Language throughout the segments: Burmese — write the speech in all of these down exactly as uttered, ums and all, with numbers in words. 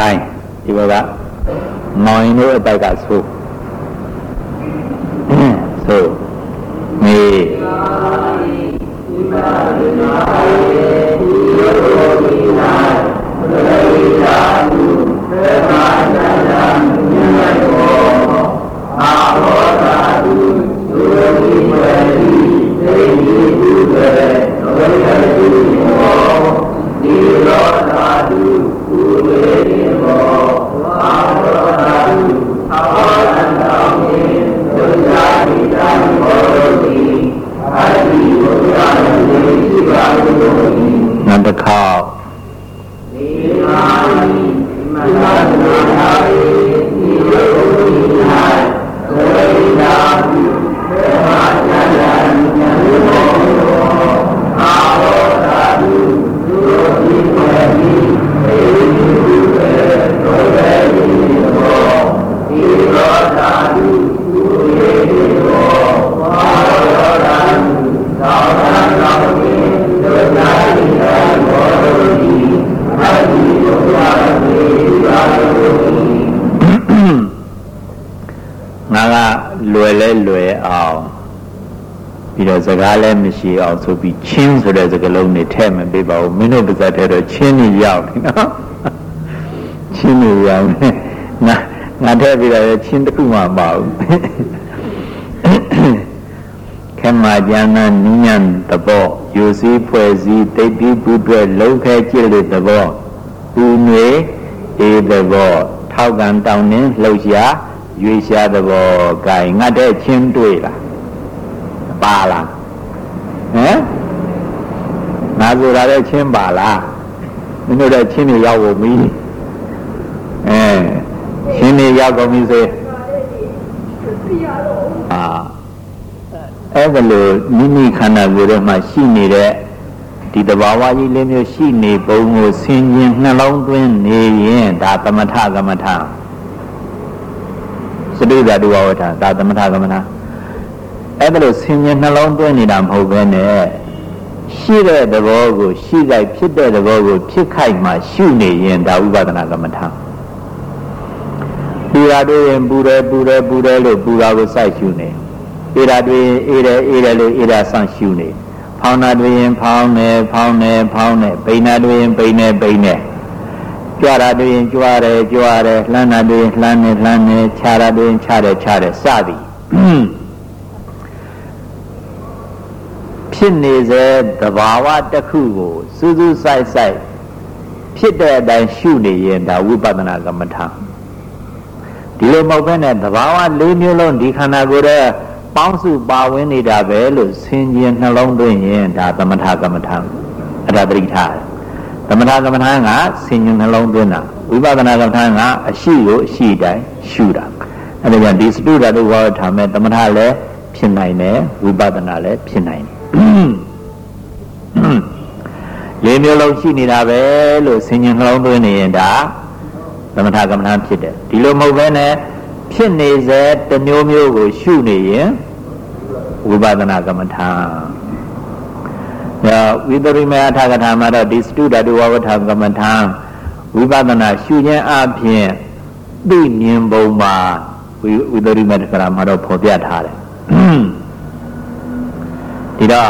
တိုင်းဒီဘက်ကမောင်ရင်တို့အတိုက်ကဆိုဆိုမေနောက်တစ်ခေါက်လွယ်လဲလွယ်အောင်ပြီးတော့စကားလည်းမရှိအောင်ဆိုပြီးချင်းဆိုတဲ့စကားလုံးနဲ့ထည့်မပေးပါဘူးမင်းတို့ပါဇက်ထဲတော့ချင်းနေရောက်နေနော်ချင်းနေရောက်နေငါငါထည့်ပြီးတော့ချင်းတစ်ခုမှမပါဘူးခမကျမ်းနာနိညာတဘောယူစည်းဖွဲ့စည်းတိတ်ပြီးဘူးတွေလုံးခဲကြည့်တဲ့တဘောဦးနွေအေးတဘောထောက်ကန်တောင်းနှင်းလှုပ်ရှားရွေရှားသဘောကဲငါတဲ့ချင်းတွေ့လားပါလားဟမ်ငါဆိုတာတဲ့ချင်းပါလားမင်းတို့တဲ့ချင်းတွေရောက်ကုန်ပြီအဲချင်းတွေရောက်ကုန်ပြီဆိုအာအဲ့ဒါလို့မိမိခန္ဓာကိုယ်ထဲမှာရှိနေတဲ့ဒီတဘာဝကြီးလေးမျိုးရှိနေပုံကိုဆင်ခြင်နှလုံးသွင်းနေရင်ဒါသမထကမ္မထစတုဇာတုဝဝဋ္ဌဒါသမထကမ္မထအဲ့ဒါလို့ဆင်ញနှလုံးသွင်းနေတာမဟုတ်ဘဲနဲ့ရှိတဲ့သဘောကိုရှိလိုက်ဖြစ်တဲ့သဘောကိုဖြစ်ခိုက်မှရှုနေရင်ဒါဥပဒနာကမ္မထပူရာတွေ့ရင်ပူတယ်ပူတယ်ပူတယ်လို့ပူရာကိုစိုက်ရှုနေအေရာတွေ့ရင်အေးတယ်အေးတယ်လို့အေရာဆန့်ရှုနေဖောင်းတာတွေ့ရင်ဖောင်းတယ်ဖောင်းတယ်ဖောင်းတယ်ပိန်တာတွေ့ရင်ပိန်တယ်ပိန်တယ်ကြွားတာတွေ့ရင်ကြွားတယ်ကြွားတယ်လှမ်းတာတွေ့ရင်လှမ်းတယ်လှမ်းတယ်ခြားတာတွေ့ရင်ခြားတယ်ခြားတယ်စသည်ဖြစ်နေစေသဘာဝတစ်ခုကိုစူးစူးဆိုင်ဆိုင်ဖြစ်တဲ့အတိုင်းရှုနေရင်ဒါဝိပဿနာကမ္မထဒီလိုမဟုတ်ဘဲနဲ့သဘာဝလေးမျိုးလုံးဒီခန္ဓာကိုယ်ရဲ့ပေါင်းစုပါဝင်နေတာပဲလို့ဆင်ခြင်နှလုံးသွင်းရင်ဒါသမထကမ္မထအဲ့ဒါပရိထာသမထကမ္မထကဆင်ခြင်နှလုံးသွင်းတာဝိပဿနာကမ္မထကအရှိကိုအရှိတိုင်းရှုတာအဲ့ဒါကြောင့်ဒီစတုဓာတုဝါဒထားမဲ့သမထလည်းဖြစ်နိုင်တယ်ဝိပဿနာလည်းဖြစ်နိုင်တယ်လေးမျိုးလုံးရှိနေတာပဲလို့ဆင်ញင်နှလုံးသွင်းနေရင်ဒါသမထကမ္မဋ္ဌာန်းဖြစ်တယ်ဒီလိုမဟုတ်ဘဲနဲ့ဖြစ်နေစေတစ်မျိုးမျိုးကိုရှုနေရင်ဝိပဿနာကမ္မဋ္ဌာန်းဒါဝိတရိမေအထာကထာမှာတော့ဒီစတုဓာတုဝဝဋ္ဌကမ္မဋ္ဌာန်းဝိပဿနာရှုခြင်းအပြင်သိမြင်ပုံမှာဝိတရိမေအထာကထာမှာတော့ဖော်ပြထားတယ်ဒီတော့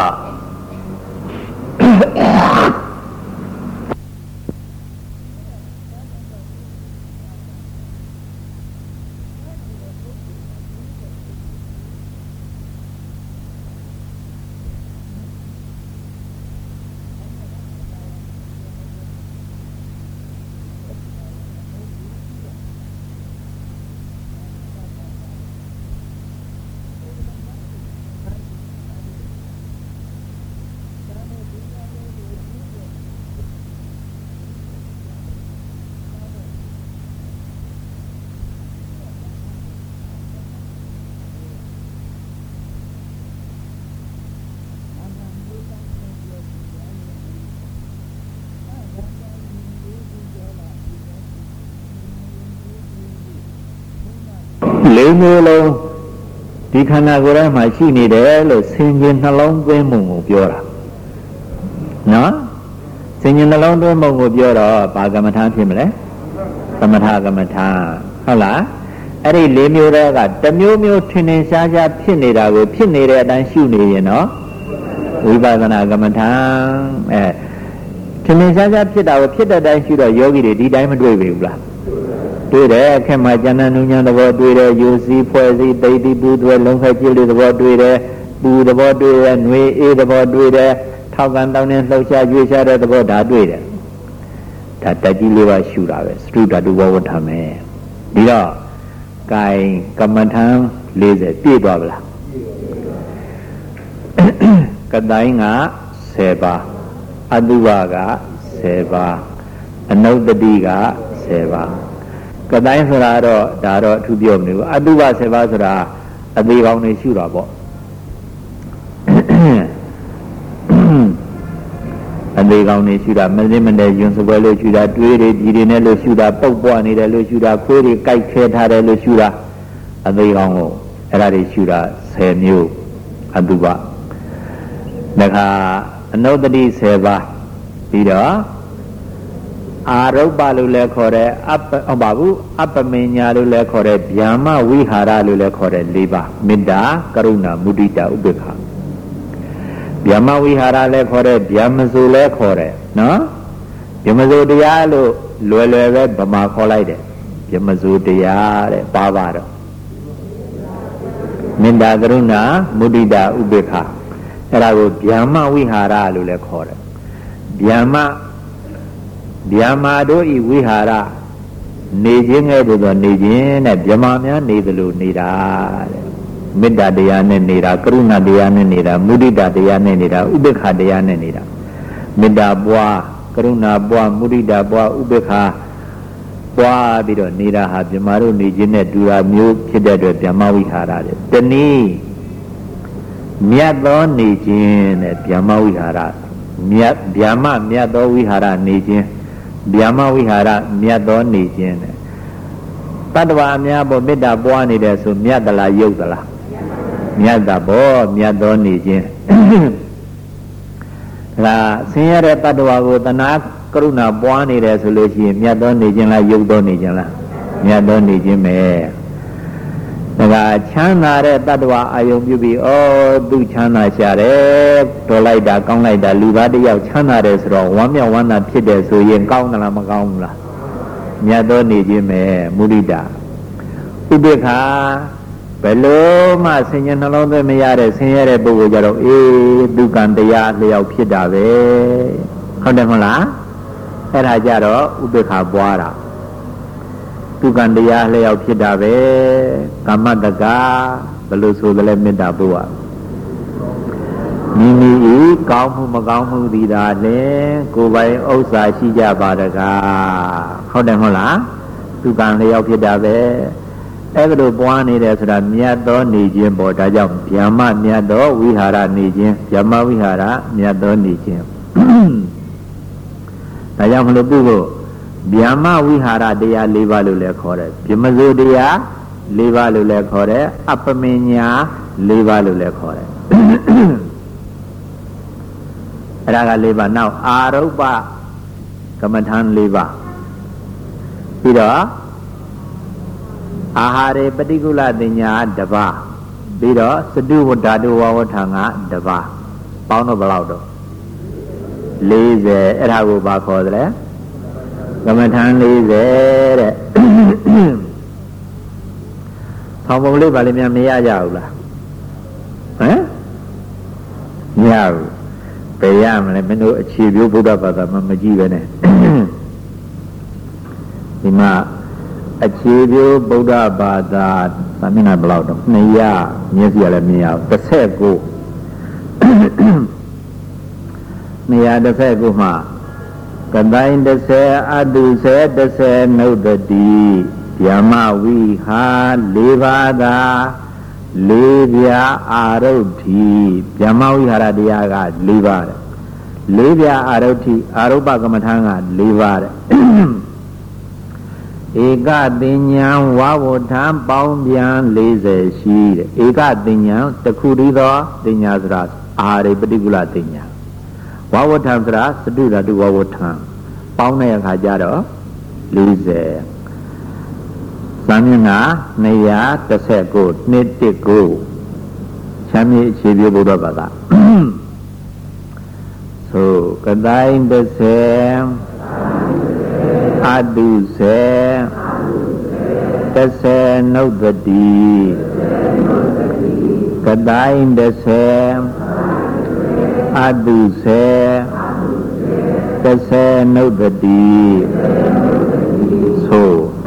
လေးမျိုးလုံးဒီခန္ဓာကိုယ်ထဲမှာရှိနေတယ်လို့ဆင်ခြင်နှလုံးသွင်းမှုကိုပြောတာနော်ဆင်ခြင်နှလုံးသွင်းမှုကိုပြောတော့ဘာကမ္မထာဖြစ်မလဲသမထကမ္မထာဟုတ်လားအဲ့ဒီလေးမျိုးတွေကတမျိုးမျိုးထင်ထင်ရှားရှားဖြစ်နေတာကိုဖြစ်နေတဲ့အတိုင်းရှုနေရင်တော့ဝိပဿနာကမ္မထာအဲထင်ထင်ရှားရှားဖြစ်တာကိုဖြစ်တဲ့အတိုင်းရှုတော့ယောဂီတွေဒီတိုင်းမတွေ့ပြီဘူးလားတွေ့တယ်အခက်မှာဉာဏ်နုညံသဘောတွေ့တယ်ယူစီဖွဲ့စီတိတ်တိပူသွဲလုံးခဲကြည့်လို့သဘောတွေ့တယ်ပူသဘောတွေ့တယ်နှွေအေးသဘောတွေ့တယ်ထောက်ကန်တောင်းနေလှုပ်ရှားကြွေးရှားတဲ့သဘောဒါတွေ့တယ်ဒါတက်ကြီးလေးပါရှုတာပဲစတုဓာတုဝဝဋ္ဌမယ်ဒီတော့กายကမ္မထံ၄၀ပြည့်သွားဗလားကတိုင်းက၁၀ပါးအတုဝက၁၀ပါးအနုတ္တိက၁၀ပါးကတိုင်းဆိုတာတော့ဒါတော့အထူးပြောမနေဘူးအတုဝ၁၀ပါးဆိုတာအသေးကောင်းနေရှုတာပေါ့အသေးကောင်းနေရှုတာမစင်းမနဲ့ယွန်းစပွဲလို့ရှုတာတွေးတွေကြည်တွေနဲ့လို့ရှုတာပုတ်ပွားနေတယ်လို့ရှုတာခွေးတွေကြိုက်ခဲထားတယ်လို့ရှုတာအသေးကောင်းကိုအဲ့ဒါတွေရှုတာ၁၀မျိုးအတုပဒါကအနုတ္တိ၁၀ပါးပြီးတော့အာရုပ္ပလို့လည်းခေါ်တယ်အပ္ပဟုတ်ပါဘူးအပ္ပမညာလို့လည်းခေါ်တယ်ဗျာမဝိဟာရလို့လည်းခေါ်တယ်၄ပါးမေတ္တာကရုဏာမုဒိတာဥပေက္ခဗျာမဝိဟာရလည်းခေါ်တယ်ဗျာမစိုးလည်းခေါ်တယ်နော်ဗျာမစိုးတရားလို့လွယ်လွယ်ပဲဗမာခေါ်လိုက်တယ်ဗျာမစိုးတရားတဲ့ပါပါတော့မေတ္တာကရုဏာမုဒိတာဥပေက္ခအဲ့ဒါကိုဗျာမဝိဟာရလို့လည်းခေါ်တယ်ဗျာမဗျာမာတို့ဤဝိဟာရနေခြင်းငယ်သို့သောနေခြင်းနဲ့ဗျမာများနေသလိုနေတာတဲ့မေတ္တာတရားနဲ့နေတာကရုဏာတရားနဲ့နေတာမုဒိတာတရားနဲ့နေတာဥပေက္ခတရားနဲ့နေတာမေတ္တာပွားကရုဏာပွားမုဒိတာပွားဥပေက္ခပွားပြီးတော့နေတာဟာဗျမာတို့နေခြင်းနဲ့တူတာမျိုးဖြစ်တဲ့အတွက်ဗျမာဝိဟာရတဲ့တနည်းမြတ်သောနေခြင်းနဲ့ဗျမာဝိဟာရမြတ်ဗျာမမြတ်သောဝိဟာရနေခြင်းဗျာမဝိဟာရမြတ်သောနေခြင်းတဲ့တတ္တဝါအများပေါ်မေတ္တာပွားနေတယ်ဆိုမြတ်သလားယုတ်သလားမြတ်တာဘောမြတ်သောနေခြင်းဒါဆင်းရဲတဲ့တတ္တဝါကိုတဏှာကရုဏာပွားနေတယ်ဆိုလို့ရှိရင်မြတ်သောနေခြင်းလားယုတ်သောနေခြင်းလားမြတ်သောနေခြင်းပဲဒါကချမ်းသာတဲ့တတ္တဝါအာယုံပြုပြီးဩသူချမ်းသာရှာတယ်တော်လိုက်တာကောင်းလိုက်တာလူသားတစ်ယောက်ချမ်းသာတယ်ဆိုတော့ဝမ်းမြောက်ဝမ်းသာဖြစ်တယ်ဆိုရင်ကောင်းသလားမကောင်းဘူးလားမြတ်သောနေခြင်းပဲမုဒိတာဥပေက္ခဘယ်လိုမှဆင်ញံနှလုံးသွင်းမရတဲ့ဆင်းရဲတဲ့ပုဂ္ဂိုလ်ကြတော့အေးဒုက္ခတရားလျောက်ဖြစ်တာပဲဟုတ်တယ်မဟုတ်လားအဲ့ဒါကြတော့ဥပေက္ခပွားတာဒုက္ခတရားလျောက်ဖြစ်တာပဲကမ္မတကဘယ်လိုဆိုသလဲမေတ္တာပို့ရမိမိဤကောင်းမှုမကောင်းမှုသည်သာလေကိုယ်ပိုင်ဥစ္စာရှိကြပါတကားဟုတ်တယ်မဟုတ်လားဒုက္ခလျောက်ဖြစ်တာပဲအဲ့ဒါလိုပွားနေတယ်ဆိုတာမြတ်သောနေခြင်းပေါ့ဒါကြောင့်ဗျာမမြတ်သောဝိဟာရနေခြင်းဗျာမဝိဟာရမြတ်သောနေခြင်းဒါကြောင့်မလို့ပုဂ္ဂိုလ်ဗျာမဝိဟာရတရား၄ပါးလို့လည်းခေါ်တယ်ဗျမဇုတရား၄ပါးလို့လည်းခေါ်တယ်အပ္ပမညာ၄ပါးလို့လည်းခေါ်တယ်အဲ့ဒါက၄ပါးနောက်အာရုပ္ပကမ္မထာ၄ပါးပြီးတော့အာဟာရေပฏิကုလတင်ညာတစ်ပါးပြီးတော့စတုဝဓာတုဝဝဋ္ဌာငါတစ်ပါးပေါင်းတော့ဘယ်လောက်တော့၄၀အဲ့ဒါကိုဘာခေါ်သလဲကမ္မထာ၄၀တဲ့ဆောင်းပုံလေးပါလိမ့်များမရကြဘူးလားဟမ်မရဘူးဘယ်ရမလဲမင်းတို့အခြေပြုဗုဒ္ဓဘာသာမှမကြည့်ပဲနဲ့ဒီမှာအခြေပြုဗုဒ္ဓဘာသာသာမဏေဘယ်လောက်တော့နှစ်ရမျက်စိရလည်းမရဘူးတစ်ဆက်ကိုနှစ်ရတစ်ဆက်ကိုမှကတိုင်းတစ်ဆယ်အတုဆယ်တစ်ဆယ်နုဒတိဗျာမဝိဟာ၄ပါးသာလေးပြအာရုဋ္ဌိဗျာမဝိဟာရတရားက၄ပါးတဲ့လေးပြအာရုဋ္ဌိအာရုပ္ပကမ္မထာက၄ပါးတဲ့ဧကတင်ညာဝဝဋ္ဌံပေါင်းပြန်၄၀ရှိတဲ့ဧကတင်ညာတခုတည်းသောတင်ညာဆိုတာအာရိပฏิကုလတင်ညာဝဝဋ္ဌံဆိုတာစတုဓာတုဝဝဋ္ဌံပေါင်းတဲ့အခါကျတော့၄၀ Samina Naya Taseko Nitiko Shami Chibi Buddha Bada. So Kadain the same Adu se Tase no the D Kadain the same Adu se Tase no the D. So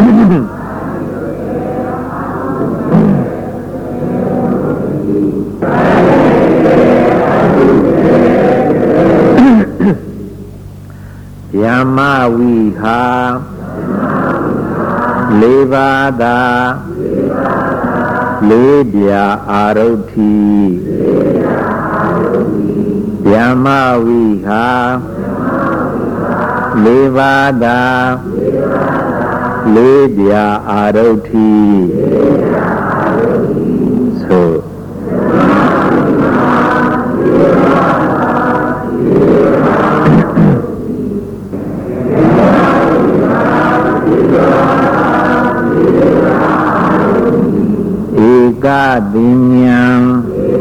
Yama Viha Levada Lebya Aroti Yama Viha Levada Lebya Aroti. So Eka Dinyam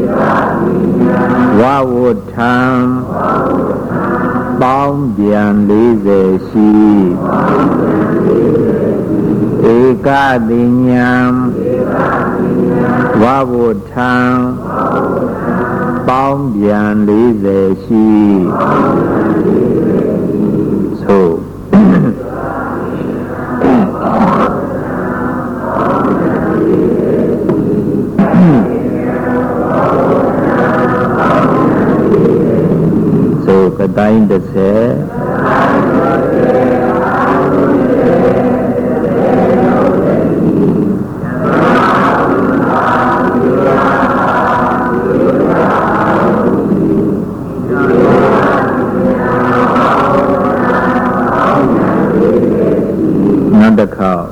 Wawotam Baum Bian Lize Shi Eka Dinyam Wawotam Baum Bian Lize Shi. So So Kadain the se Not the cow.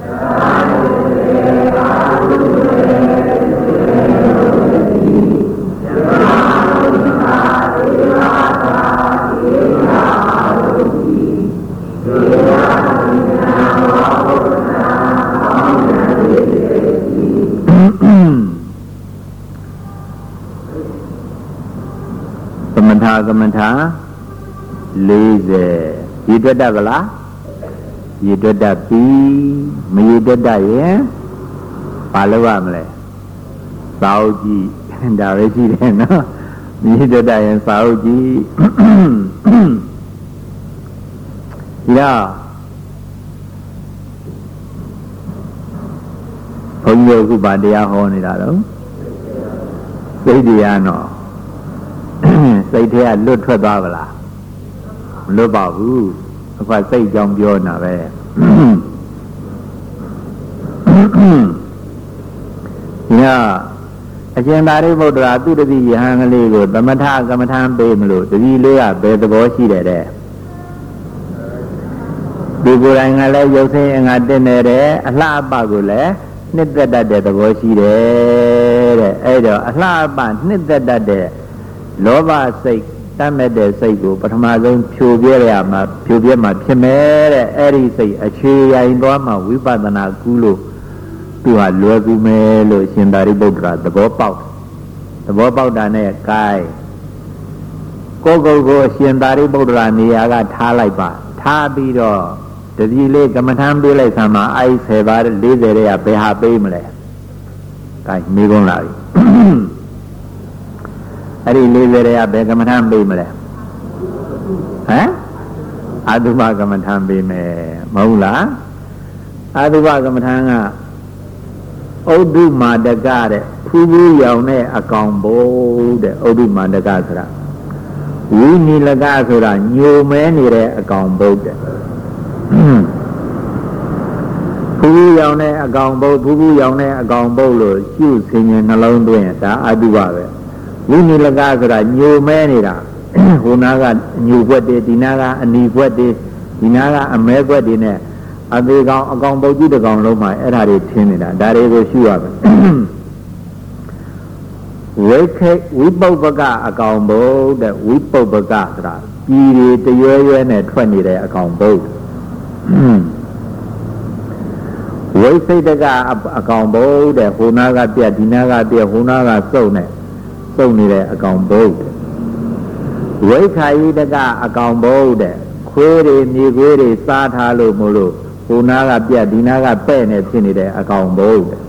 Kamantha Lazy You did that Vala You did that P Me did that yeah Palavamle Sauji and Daraji Me did that in Sauji Yeah Ponyo Kubadia Honidado Say the no Say there, look for Babala. Look Babu. If I say John Biona, yeah. Again, I wrote that to the Hangaligo, the Mata Gamatan Bemlo, the Vilea, bear the Boshi there. Before I let you say, and I didn't there, a la bagule, knit that the Boshi there. Either a la band, knit that there. Lova say, Tamede Sego, but Amazon Pubia, Pubia, Pimere, Eri say, a chia in Roma, Wipadana Gulu, to a Luagume, Shindari Bodra, the Bopau, the Bopau Dane, Kai. Go go go, Shindari Bodra, Niaga Talaiba, Tabido, the Dile, Gamatam Bile Sama, I say, Lideria, Beha Bimle. Kai, Migonari. I didn't live there, I beg a man be me. Eh? I do bag a man be me. Mola? I do bag a matanga. Oh, do my the gade, Pubu Yone a combo, the Obi Mandagazra. We need a gazura, new many a combo. Pubu Yone a combo, Pubu Yone a combo, you singing alone doing that, I do have it. We need a gazra, new manira, Hunaga, new wedding, Dinaga, and new wedding, Dinaga, and make wedding. I think I'm going to do the Gonloma, and I did Tinida, that is a shoe of it. We Bobaga, a combo, that we Bobaga, Giri, the U N at twenty day, a combo. ဝိသိတကအကောင်ဘုတ်တဲ့ဟိုနာကပြက်ဒီနာကပြက်ဟိုနာကစုပ်နေစုပ်နေတဲ့အကောင်ဘုတ်ဝိခာယိတကအကောင်ဘုတ်တဲ့ခွေးတွေမြေခွေးတွေစားထားလို့မို့လို့ဟိုနာကပြက်ဒီနာကပဲ့နေဖြစ်နေတဲ့အကောင်ဘုတ်တဲ့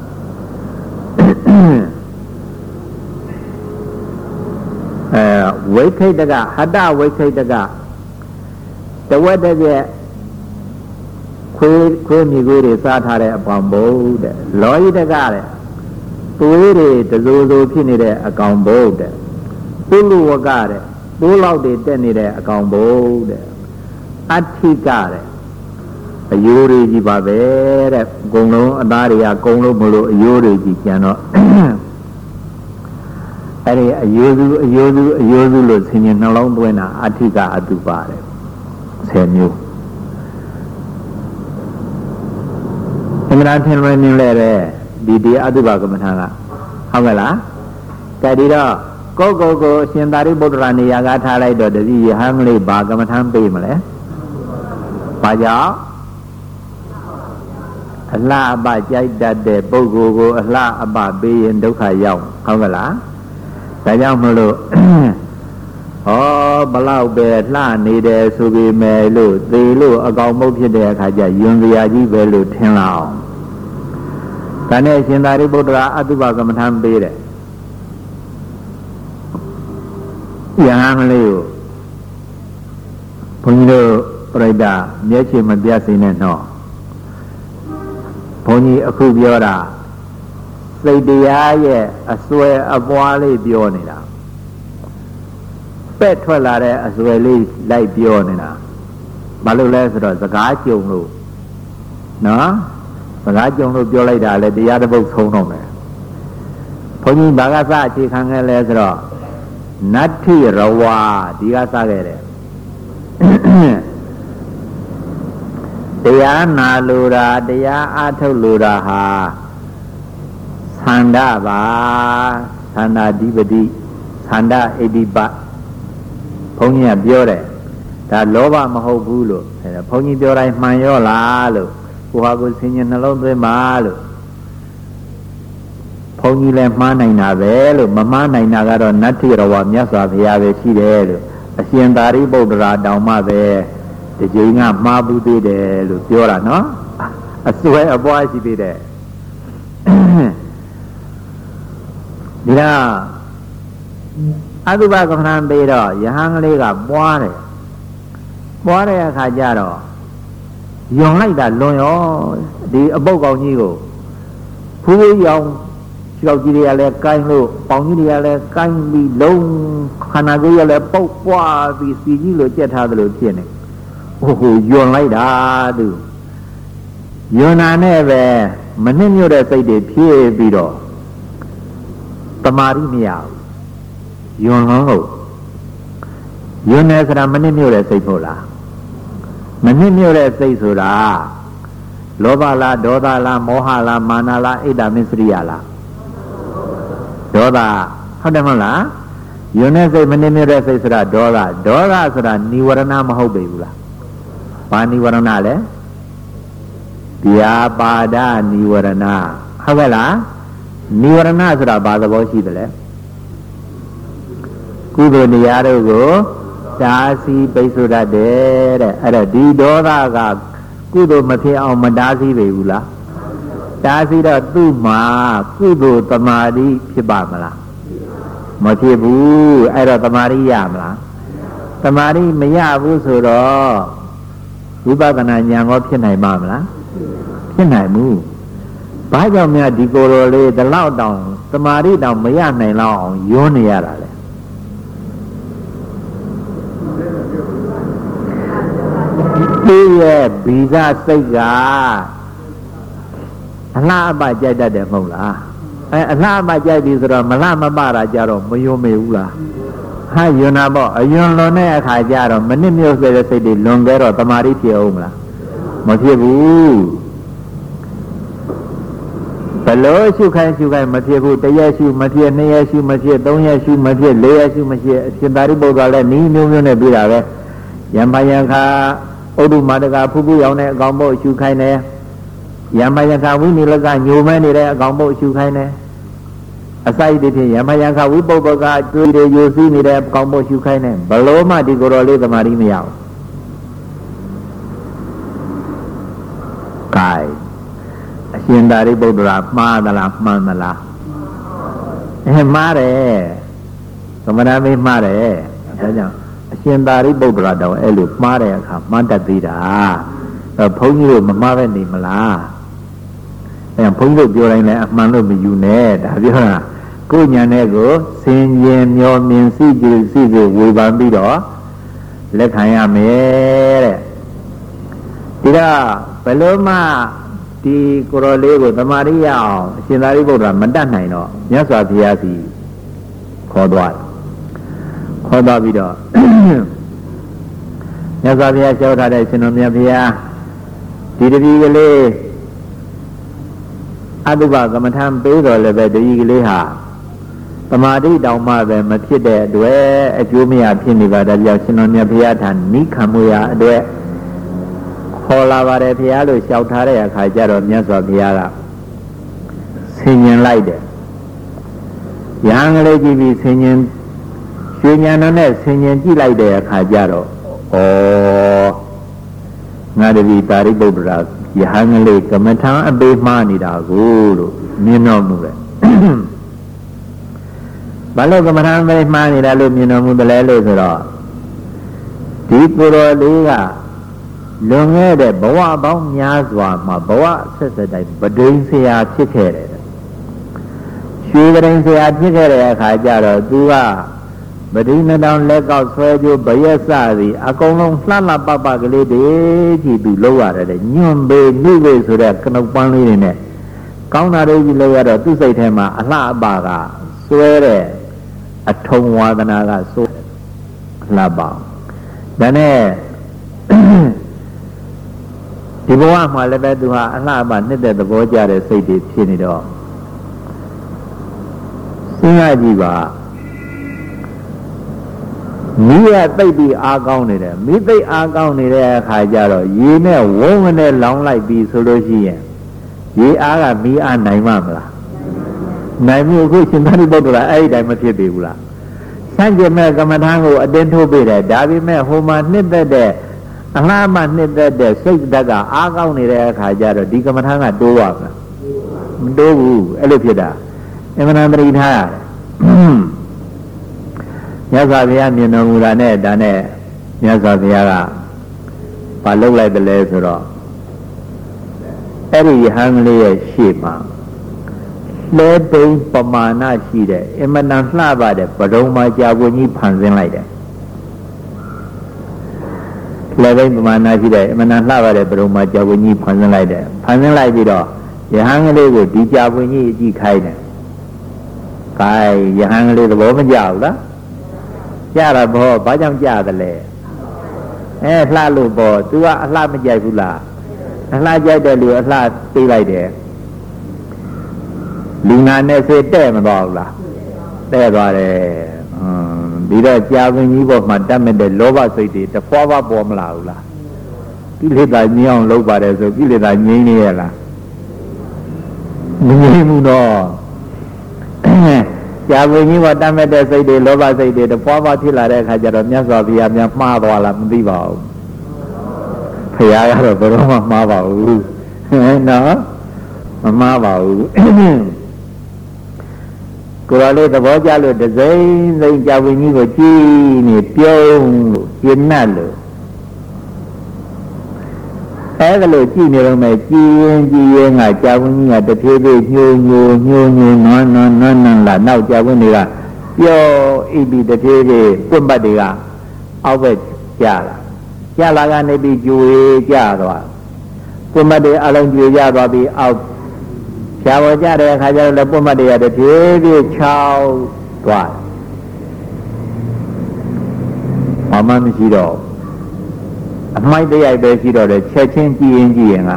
အဲဝိခိတကဟတဝိခိတကတဝက်တည်းရဲ့ခွေးခွေးမြေခွေးတွေစားထားတဲ့အကောင်ဘုတ်တဲ့လောဟိတကတဲ့သွေးတွေတစိုးစိုးဖြစ်နေတဲ့အကောင်ဘုတ်တဲ့ပုလူဝကတဲ့ပိုးလောက်တွေတက်နေတဲ့အကောင်ဘုတ်တဲ့အဋ္ဌိကတဲ့အယိုးတွေကြီးပါပဲတဲ့အကုန်လုံးအသားတွေကအကုန်လုံးမလို့အယိုးတွေကြီးကျန်တော့အဲ့ဒီအယိုးစုအယိုးစုအယိုးစုလို့ဆင်ញနှလုံးသွင်းတာအဋ္ဌိကအတုပါတဲ့ဆယ်မျိုးအမှန်ထင်လွယ်နေလဲတဲ့ဒီဒီအတုပါကမ္မထာကဟုတ်ကဲ့လားကြည့်တော့ကိုကိုကိုအရှင်သာရိပုတ္တရာနေရာကထားလိုက်တော့တတိယဟန်လေးဘာကမ္မထာပေးမလဲဘာကြောင့်အလှအပကြိုက်တတ်တဲ့ပုဂ္ဂိုလ်ကိုအလှအပပေးရင်ဒုက္ခရောက်ဟုတ်ကဲ့လားဒါကြောင့်မလို့ဟောဘလောက်ပဲလှနေတယ်ဆိုပေမဲ့လို့သေလို့အကောင်မုတ်ဖြစ်တဲ့အခါကျယွန်စရာကြီးပဲလို့ထင်လာအောင်ဒါနဲ့ရှင်သာရိပုတ္တရာအတုပကမ္မထာပေးတယ်ယဟန်လေးကိုဘုန်းကြီးတို့ပြိတ္တာမျက်ခြေမပြတ်စေနဲ့တော့ဘုန်းကြီးအခုပြောတာစိတ်တရားရဲ့အစွဲအပွားလေးပြောနေတာပဲ့ထွက်လာတဲ့အစွဲလေးလိုက်ပြောနေတာဘာလို့လဲဆိုတော့စကားကြုံလို့နော်စကားကြုံလို့ပြောလိုက်တာလေတရားတစ်ပုဒ်ဆုံးတော့မယ်ဘုန်းကြီးဘာကစအခြေခံခဲ့လဲဆိုတော့နတ္ထိရဝါဒီကစခဲ့တယ်တရားနာလိုတာတရားအားထုတ်လိုတာဟာသန္တာပါသန္တာဓိပတိသန္တာဣတိပဘုန်းကြီးကပြောတယ်ဒါလောဘမဟုတ်ဘူးလို့ဘုန်းကြီးပြောတိုင်းမှန်ရောလားလို့ကိုဟာကိုဆင်ញနှလုံးသွင်းပါလို့ဘုန်းကြီးလည်းမှားနိုင်တာပဲလို့မမှားနိုင်တာကတော့နတ္ထိရဝမြတ်စွာဘုရားပဲရှိတယ်လို့အရှင်သာရိပုတ္တရာတောင်မှပဲဒီကြိမ်ကမှားဘူးသေးတယ်လို့ပြောတာနော်အစွဲအပွားရှိသေးတယ်ဒီတော့အတုပကမ္မထာပေးတော့ယဟန်ကလေးကပွားတယ်ပွားတဲ့အခါကျတော့ယွန်လိုက်တာလွန်ရောဒီအပုတ်ကောင်ကြီးကိုဖူးဖူးရောင်ခြေောက်ကြီးတွေကလည်းကိုင်းလို့ပေါင်ကြီးတွေကလည်းကိုင်းပြီးလုံးခန္ဓာကိုယ်ရလည်းပုတ်ပွားပြီးစီကြီးလိုကြက်ထားသလိုဖြစ်နေဟိုဟိုယွန်လိုက်တာသူယွန်နာနဲ့ပဲမနှိမ့်ညွတ်တဲ့စိတ်တွေဖြည့်ပြီးတော့တမာရီမရဘူးယွန်လုံးဟုတ်ယွန်နေဆိုတာမနှိမ့်ညွတ်တဲ့စိတ်ဟုတ်လားမနှိမ့်ညွတ်တဲ့စိတ်ဆိုတာလောဘလားဒေါသလားမောဟလားမာနလားအိတ်တာမစ္စရိယလားဒေါသဟုတ်တယ်မဟုတ်လားယွန်နေစိတ်မနှိမ့်ညွတ်တဲ့စိတ်ဆိုတာဒေါသဒေါသဆိုတာនិဝရဏမဟုတ်ပေဘူးလားဘာនិဝရဏလဲဗျာပါဒនិဝရဏဟုတ်ကဲ့လားនិဝရဏဆိုတာဘာသဘောရှိသလဲကုသိုလ်တရားတို့ကိုတားဆီးပိတ်ဆို့တတ်တယ်တဲ့အဲ့ဒါဒီဒေါသကကုသိုလ်မဖြစ်အောင်မတားဆီးပေဘူးလားတားဆီးတော့သူ့မှာကုသိုလ်တမာတိဖြစ်ပါမလားမဖြစ်ဘူးအဲ့တော့တမာတိရမလားတမာတိမရဘူးဆိုတော့ဝိပဿနာဉာဏ်ကောဖြစ်နိုင်ပါမလားဖြစ်နိုင်ဘူးဘာကြောင့်များဒီကိုယ်တော်လေးဒီလောက်တောင်တမာတိတောင်မရနိုင်လောက်အောင်ယွန်းနေရတာလေဒီရဲ့ဗီဇစိတ်ကအလှအပကြိုက်တတ်တယ်မဟုတ်လားအဲအလှအပကြိုက်ပြီဆိုတော့မလှမပတာကြတော့မယွန်းမေဘူးလားဟာယွန်းတာပေါ့အယွန်းလွန်တဲ့အခါကျတော့မနစ်မြုပ်စေတဲ့စိတ်တွေလွန်ခဲ့တော့တမာတိဖြစ်အောင်မလားမဖြစ်ဘူးဘလို့ရှုခိုင်းရှုခိုင်းမဖြစ်ဘူးတရက်ရှုမဖြစ်နှစ်ရက်ရှုမဖြစ်သုံးရက်ရှုမဖြစ်လေးရက်ရှုမဖြစ်အရှင်သာရိပုတ္တရာလည်းနီးမျိုးမျိုးနဲ့ပြီးတာပဲယံပယံခါဥဒ္ဓမာတကဖူးဖူးရောင်တဲ့အကောင်မို့ရှုခိုင်းတယ် Yamaya Winilaka, you many there, Gombo Shukaine. Aside it, Yamayaka, Wiboga, you see me there, Gombo Shukaine. Baloma, Digorole, the Marimia. Kai. Shindari Bodra, Madala, Mandala. Mare. Kamanami Mare. Shindari Bodra, Elu, Mare, Manda Vida. A pony, Mamma, Nimala. And Pongo during a man of you net. Have you heard? Go Yanego, sing yen your mean see, see the way bambido. Let I am here. Tira, Paloma. Di Corolego, the Maria, Sinaribo, Madana, no, yes, what he has he called what? Called Davido. Yes, I have showed that I seen on the Pia. Did the eagle Aduba, the Matam Bedo, Lebe, the eagle. The Madi, Dalma, Matilde, Due, a Jumia Piniva, the Yasinonia Piatan, Nikamuya, Due. Holavare Pialo, Shoutare, Kajaro, Nyasa Piala. Singing like that. Young lady be singing, singing, singing like that, Kajaro. Oh, not a vitari bobra. Young lady, come and town and be money, da guru. Mino move. Balo come and be money, da look, you know, move the lelo. Deep Liga. Long air, Boa Bong Yazwa, my Boa says that I but doing say I chick it. Sugaring say I chick it, Hajara, Dua, but in the down leg out for you, Bayasari, a colon flala baba lady, do lower at a new bay, new way so that can of one in it. Count a lower to say him a la baga, swear a tongue waganaga, so laba. Then the boy, my level to her, and I knitted the boy, Jare, say, Chin it all. Sing I diva. Me a baby are gone there. Me they are gone there, Hajaro. Ye may woman a long like be solution. Ye are me and Naimamla. Naimu, which in many bottle, I diamond. Sanjay Megamatango, a dental bidder, Davi me, whom I knitted there. Alama knitted the six daga, Agoni there, Hajaro, Dikamatanga, do up. Do, Elipida. Even under it high. Yasavian, you know, Murane, Dane, Yasaviara, but look like the laser. Every hungry sheep. Let them Pamana she there. Emanant lava, but don't my job when you pansin like that. Living Pamana she there. Emanant lava, but don't my job when you pansin like that. Pansin like it all. You hang a little, the job when you eat kind. Kai, you hang a little woman job. Yara bo, Bajam Jadale. Eh, Lalu bo, do a Lamajagula. A Lajadalu, a lot be like there. Lina ne se tem about la. There got a did a jabbing you of Madame de Lova City, the Pova Bomla. You live like neon Loba, so you live like Niela. Nimuno. Jabbing you what Dame de City, Lova City, the Pova Tilla, Hajaramia, Yamia Marvala, Viva. Payara, Roma Mava. No? Mava. Corale the Bojalo, the Zain, the Javini, Gini, Pio, Yinalo. Agalo, Gini, my Gin, I Javini at the table, you, you, you, you, no, no, no, no, now Javini, Pio, Ibi, the table, Pumbadiga, Albert, Jala. Jala, and maybe Jew, Jala. Pumbadi, Alan, Java be out. Chào cha đây khai ra là bom địa để thế đi chào toàn, họ mang gì đó, mấy đứa ai về gì đó để chơi chơi gì gì à,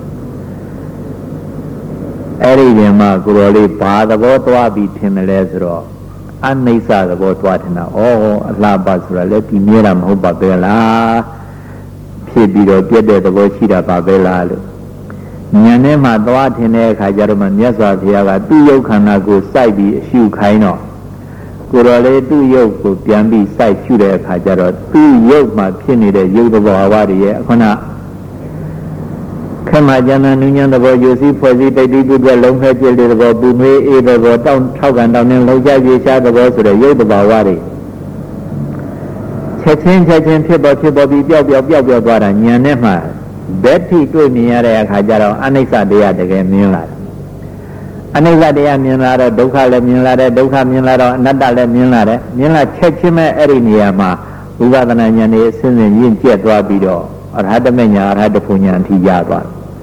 ở đây mà cô rồi bà đã có toa bị thêm lên rồi, anh này sao đã có toa thế nào, ô là bà rồi lấy tiền nhiều lắm không bà về là, phía bị đó biết được đã có gì đó bà về là luôn. ညာနဲ့မှသွားထင်တဲ့အခါကျတော့မှမြတ်စွာဘုရားကသူ့ယုတ်ခန္ဓာကိုစိုက်ပြီးအရှုခိုင်းတော့ကိုယ်တော်လေးသူ့ယုတ်ကိုပြန်ပြီးစိုက်ရှုတဲ့အခါကျတော့သူ့ယုတ်မှာဖြစ်နေတဲ့ယုတ်သဘောအဝါတွေရဲ့ခုနခမကျန်တဲ့နုညံသဘောယူစည်းဖွဲ့စည်းတိတ်တိပုဒ်ကလုံးခဲပြည့်တဲ့သဘောပူနွေးအေးသဘောတောင်းထောက်ကန်တောင်းနေလောက်ကြပြေရှားသဘောဆိုတဲ့ယုတ်သဘောအဝါတွေချက်ချင်းချက်ချင်းဖြစ်ပေါ်ဖြစ်ပေါ်ပြီးပျောက်ပျောက်ပျောက်ပျောက်သွားတာညာနဲ့မှဘက်ထိတွေ့မြင်ရတဲ့အခါကျတော့အနိစ္စတရားတကယ်မြင်လာတယ်အနိစ္စတရားမြင်လာတော့ဒုက္ခလည်းမြင်လာတယ်ဒုက္ခမြင်လာတော့အနတ္တလည်းမြင်လာတယ်မြင်လာချက်ချင်းပဲအဲ့ဒီနေရာမှာဝိပဿနာဉာဏ်နဲ့အစဉ်စဉ်ရင့်ကျက်သွားပြီးတော့အရဟတမေညာအရဟတဖို့ဉာဏ်အထိရသွား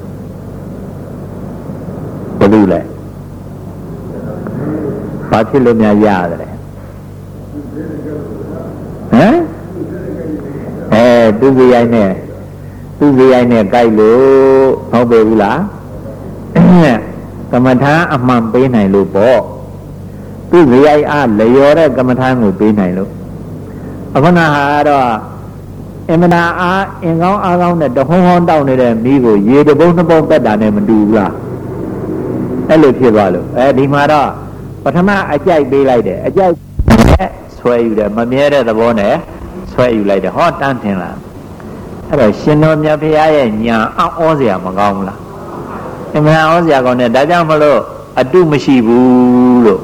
ဘယ်လိုလဲဘာဖြစ်လို့များရတယ်ဟမ်အဲသူစရိုက်နဲ့သူစရိုက်နဲ့ကြိုက်လို့ဟုတ်ပြီဘူးလားကမ္မထာအမှန်ပေးနိုင်လို့ပေါ့သူစရိုက်အားလျော်တဲ့ကမ္မထာကိုပေးနိုင်လို့အခုနဟာတော့အင်မနာအားအင်ကောင်းအားကောင်းနဲ့တဟုံးဟောင်းတောက်နေတဲ့မိကိုရေတပုံးနှစ်ပုံးတက်တာနဲ့မတူဘူးလားအဲ့လိုဖြစ်သွားလို့အဲဒီမှာတော့ပထမအကြိုက်ပေးလိုက်တယ်အကြိုက်ဆွဲယူတယ်မမြဲတဲ့သဘောနဲ့ဆွဲယူလိုက်တယ်ဟောတန်းထင်လားအဲ့တော့ရှင်တော်မြတ်ဖရာရဲ့ညာအောင်းဩစရာမကောင်းဘူးလားအမှန်ဩစရာကောင်းတယ်ဒါကြောင့်မလို့အတုမရှိဘူးလို့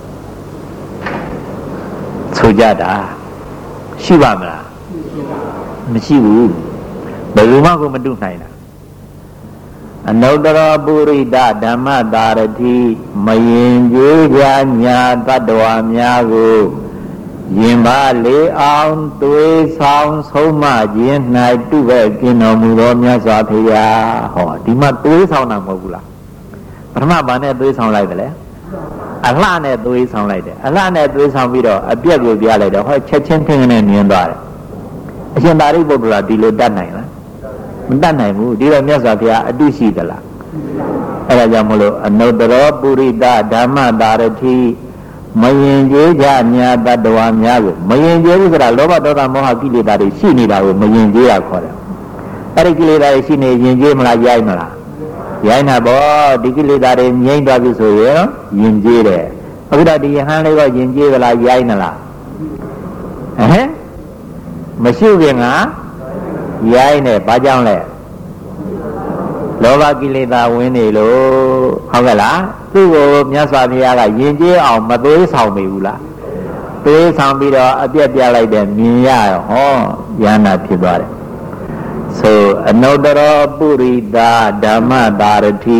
ဆိုကြတာရှိပါမလားမရှိဘူးဘယ်လိုမှကိုမတုနိုင်တာအနုတ္တရပုရိဒဓမ္မတာရတိမယင်ကျေးကြညာတတ္တဝါများကိုယင်ပါလေအောင်သွေးဆောင်ဆုံးမခြင်း၌တုပဲ့กินတော်မူသောမြတ်စွာဘုရားဟောဒီမှာသွေးဆောင်တာမဟုတ်ဘူးလားပထမဘာနဲ့သွေးဆောင်လိုက်တယ်လဲအလှနဲ့သွေးဆောင်လိုက်တယ်အလှနဲ့သွေးဆောင်ပြီးတော့အပြက်ကိုပြလိုက်တော့ဟောချက်ချင်းထင်းကနေမြင်သွားတယ်အရှင်သာရိပုတ္တရာဒီလိုတတ်နိုင်လားမတတ်နိုင်ဘူးဒီတော့မြတ်စွာဘုရားအတုရှိသလားအဲ့ဒါကြောင့်မလို့အနုတ္တရောပုရိသဓမ္မတာရတိမယင်ကျေးကြညာတတ္တဝါများကိုမယင်ကျေးဘူးဆိုတာလောဘဒေါသမောဟကိလေသာတွေရှိနေတာကိုမယင်ကျေးရခေါ်တယ်အဲ့ဒီကိလေသာတွေရှိနေယင်ကျေးမလားရိုက်မလားရိုက်တာပေါ့ဒီကိလေသာတွေငြိမ့်သွားပြီဆိုရင်ယင်ကျေးတယ်အခုတော့ဒီယဟန်လေးကယင်ကျေးသလားရိုက်နလားဟမ်မရှိခင်ကရိုက်နေဘာကြောင့်လဲလောဘကိလေသာဝင်နေလို့ဟုတ်ကဲ့လားသူ့ကိုမြတ်စွာဘုရားကယဉ်ကျေးအောင်မသွေးဆောင်မိဘူးလားသွေးဆောင်ပြီးတော့အပြက်ပြလိုက်တယ်မြင်ရရောဟောယန္တာဖြစ်သွားတယ်ဆိုအနုတ္တရောပုရိသဓမ္မတာရတိ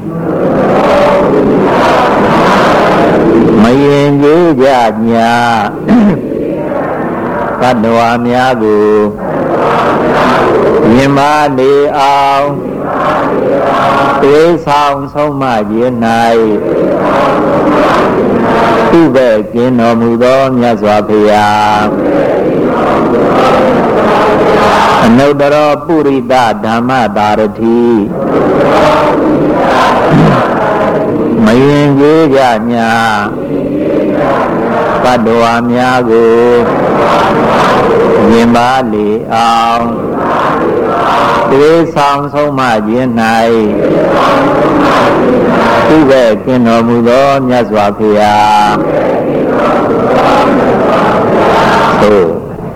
မယင်ကျေးကြညာတတ္တဝါများကိုယင်မာနေအောင်သွေးဆောင်ဆုံးမခြင်း၌သူပဲ့กินတော်မူသောမြတ်စွာဘုရားအနုတ္တရောပုရိသဓမ္မတာရတိမယင်ကျေးကြညာတတ္တဝါများကိုယင်ပါလေအောင်သွေးဆောင်ဆုံးမခြင်း၌သူပဲ့กินတော်မူသောမြတ်စွာဘုရားသို့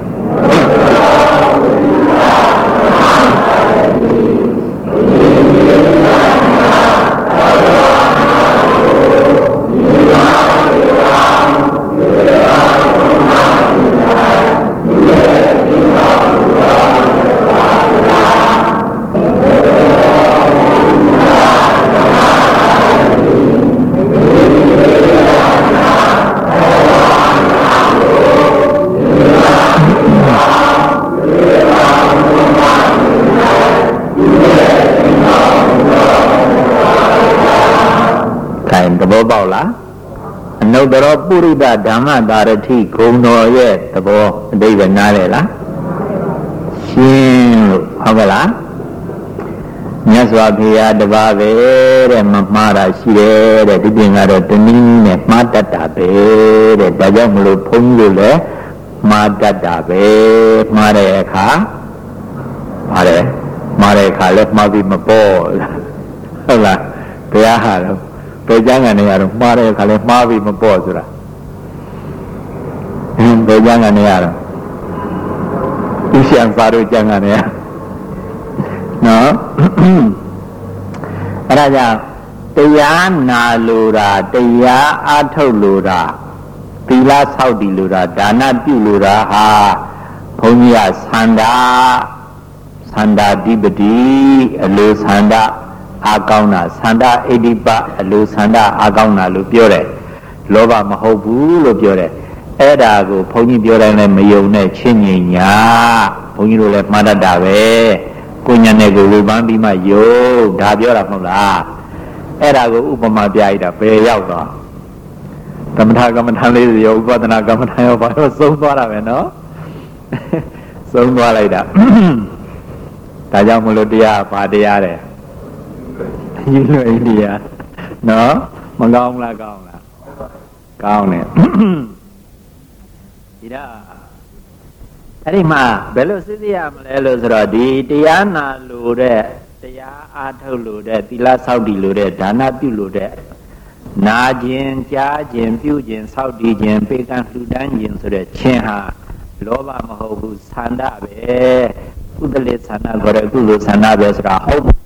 ပေါက်လားအနုတ္တရောပုရိသဓမ္မတာရတိဂုဏ်တော်ရဲ့သဘောအဓိပ္ပာယ်နားလည်လားရှင်းလို့ဟုတ်ကဲ့လားမြတ်စွာဘုရားတပါးပဲတဲ့မမှားတာရှိတယ်တဲ့ဒီပြင်ကတော့တနည်းနဲ့မှားတတ်တာပဲတဲ့ဒါကြောင့်မလို့ဘုန်းကြီးတို့လည်းမှားတတ်တာပဲမှားတဲ့အခါမှားတယ်မှားတဲ့အခါလည်းမှားပြီးမပေါ်လားဟုတ်လားတရားဟာတော့ဘယ်ကျမ်းကနေရတော့မှားတဲ့အခါလဲမှားပြီးမပေါ့ဆိုတာဘယ်ကျမ်းကနေရတော့ဥရှံစာတို့ကျမ်းကနေရနော်အဲ့ဒါကြောင့်တရားနာလိုတာတရားအားထုတ်လိုတာသီလဆောက်တည်လိုတာဒါနပြုလိုတာဟာဘုန်းကြီးကသန္တာသန္တာဓိပတိအလိုသန္တာအာကောင်းတာသန္တာဣတိပအလိုသန္တာအာကောင်းတာလို့ပြောတယ်လောဘမဟုတ်ဘူးလို့ပြောတယ်အဲ့ဒါကိုဘုန်းကြီးပြောတိုင်းလည်းမယုံနဲ့ချင်းငြိမ်ညာဘုန်းကြီးတို့လည်းမှားတတ်တာပဲကိုညာနဲ့ကိုဝေပန်းပြီးမှယုံဒါပြောတာမဟုတ်လားအဲ့ဒါကိုဥပမာပြရတာဘယ်ရောက်တော့ကမ္မထာကမ္မထာလေးရောဥပဒနာကမ္မထာရောဘာလို့သုံးသွားတာပဲနော်သုံးသွားလိုက်တာဒါကြောင့်မလို့တရားဘာတရားတဲ့ယူလို့အိန္ဒိယနော်မကောင်းလားကောင်းလားကောင်းတယ်ဒီတော့အဲ့ဒီမှာဘယ်လိုစစ်စစ်ရမလဲလို့ဆိုတော့ဒီတရားနာလို့တဲ့တရားအားထုတ်လို့တဲ့သီလဆောက်တည်လို့တဲ့ဒါနပြုလို့တဲ့နာခြင်းကြားခြင်းပြုခြင်းဆောက်တည်ခြင်းပေကံလှူဒန်းခြင်းဆိုတဲ့ခြင်းဟာလောဘမဟုတ်ဘူးသန္တာပဲကုသလေသန္တာခေါ်တဲ့ကုသိုလ်သန္တာပဲဆိုတာဟုတ်